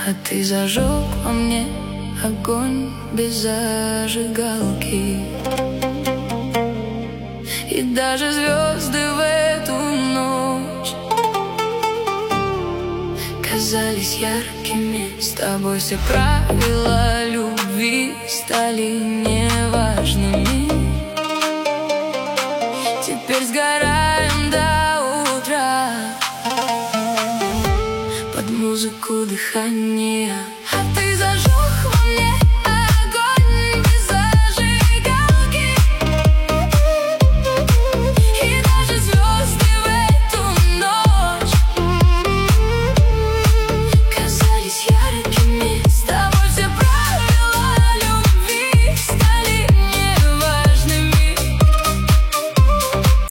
А ты зажег во мне огонь без зажигалки. И даже звезды в эту ночь казались яркими. С тобой все правила любви стали неважными. Теперь сгораем до утра под музыку дыхания.